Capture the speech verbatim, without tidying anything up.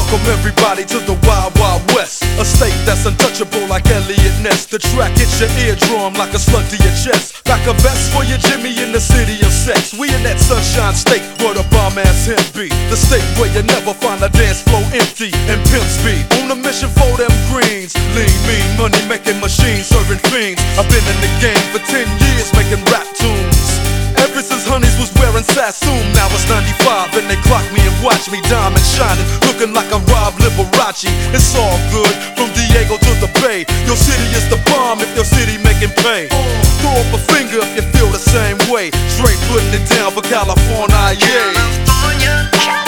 Welcome everybody to the Wild Wild West, a state that's untouchable like Elliot Ness. The track hits your eardrum like a slug to your chest. Back a vest for your Jimmy in the city of sex. We in that sunshine state where the bomb ass him be. The state where you never find a dance floor empty and pimp speed. On a mission for them greens. Lean, mean, money making machines serving fiends. I've been in the game for ten years making rap tunes. Ever since Honeys was wearing Sassoon. Now it's ninety-five and they clock me and watch me diamond shining, looking like a Rob Liberace. It's all good from Diego to the Bay. Your city is the bomb if your city making pay. Throw up a finger if you feel the same way. Straight putting it down for California, yeah. California.